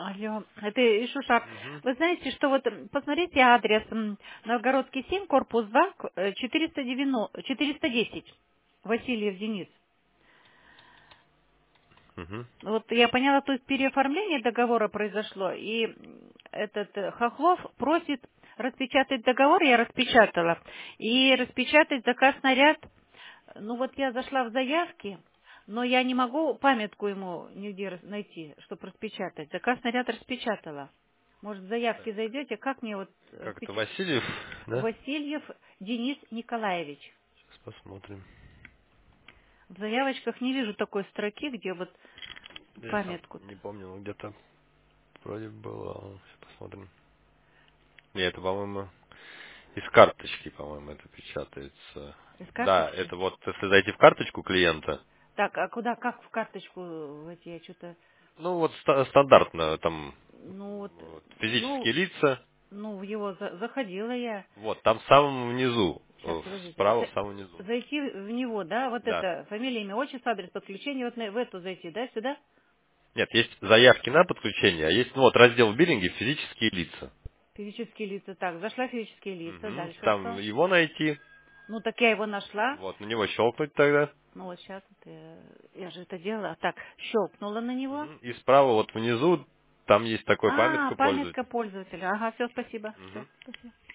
Алло, это Ишуша. Мгм. Вы знаете, что вот посмотрите адрес Новгородский 7, корпус 2, 410. Васильев Денис. Мгм. Вот я поняла, то есть переоформление договора произошло, и этот Хохлов просит распечатать договор, я распечатала, и распечатать заказ на ряд. Ну вот я зашла в заявки, но я не могу памятку ему нигде найти, чтобы распечатать. Заказ на ряд распечатала. Может, в заявки зайдете, как мне вот Как это, распечатать? Васильев, да? Васильев Денис Николаевич. Сейчас посмотрим. В заявочках не вижу такой строки, где вот Я сам памятку. не помню, но где-то вроде было. Сейчас посмотрим. Не, это, по-моему, из карточки, по-моему, это печатается. Из Да, карточки? это вот, если зайти в карточку клиента, Так, а куда, как в карточку войти? Я что-то, ну вот стандартно, там ну вот, вот, физические лица, в его заходила я. вот, там в самом внизу, Сейчас, подождите. справа в самом внизу. Зайти в него, да, вот Да. это, фамилия, имя, отчество, адрес подключения, вот в эту зайти, да, сюда? Нет, есть заявки на подключение, а есть, ну вот, раздел биллинги, физические лица. Физические лица. Так, зашла физические лица, Мгм. дальше Там что? его найти, Ну, так я его нашла. вот, на него щелкнуть тогда. Ну, вот сейчас, вот, я же это делала. Так, щелкнула на него. Мгм. И справа вот внизу, там есть такой А, памятка памятка пользователя. пользователя. Ага, все, спасибо. Все, Мгм. спасибо.